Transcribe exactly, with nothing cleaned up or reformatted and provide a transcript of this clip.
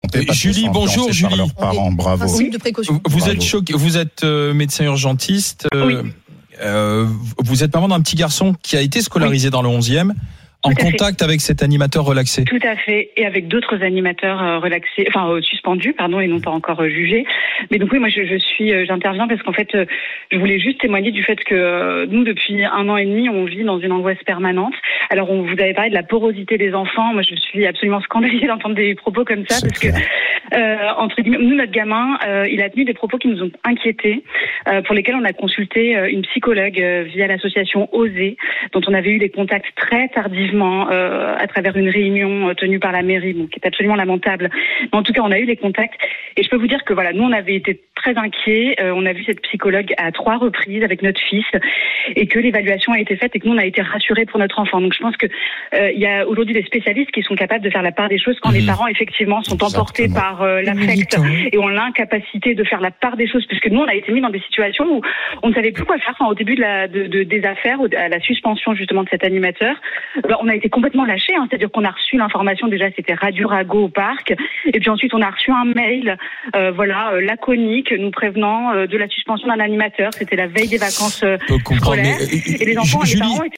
trompés. Parce Julie, qu'ils sont bonjour, influencés par Julie. leurs parents. Bravo. Principe de précaution. Vous Bravo. êtes choqué, vous êtes euh, médecin urgentiste. Euh, Oui. euh, vous êtes maman d'un petit garçon qui a été scolarisé oui. dans le onzième, en Tout à contact fait. avec cet animateur relaxé. Tout à fait, et avec d'autres animateurs euh, relaxés, enfin euh, suspendus, pardon, et non pas encore euh, jugés. Mais donc oui, moi je, je suis, euh, j'interviens parce qu'en fait, euh, je voulais juste témoigner du fait que euh, nous, depuis un an et demi, on vit dans une angoisse permanente. Alors, on vous avait parlé de la porosité des enfants. Moi, je suis absolument scandalisée d'entendre des propos comme ça, C'est parce clair. que euh, entre guillemets, nous, notre gamin, euh, il a tenu des propos qui nous ont inquiétés, euh, pour lesquels on a consulté euh, une psychologue euh, via l'association Oser, dont on avait eu des contacts très tardivement. Euh, à travers une réunion tenue par la mairie, bon, qui est absolument lamentable. Mais en tout cas, on a eu les contacts. Et je peux vous dire que voilà, nous, on avait été très inquiets. Euh, on a vu cette psychologue à trois reprises avec notre fils et que l'évaluation a été faite et que nous, on a été rassurés pour notre enfant. Donc, je pense que euh, il y a aujourd'hui des spécialistes qui sont capables de faire la part des choses quand mmh. les parents, effectivement, sont Exactement. emportés par euh, l'affect et ont l'incapacité de faire la part des choses. Puisque nous, on a été mis dans des situations où on ne savait plus quoi faire. Enfin, au début de la, de, de, des affaires, à la suspension, justement, de cet animateur, ben, on a été complètement lâchés. Hein, c'est-à-dire qu'on a reçu l'information, déjà c'était Radio Rago au parc, et puis ensuite on a reçu un mail euh, voilà, euh, laconique nous prévenant euh, de la suspension d'un animateur. C'était la veille des vacances euh, scolaires, mais, et les enfants Julie, et les parents étaient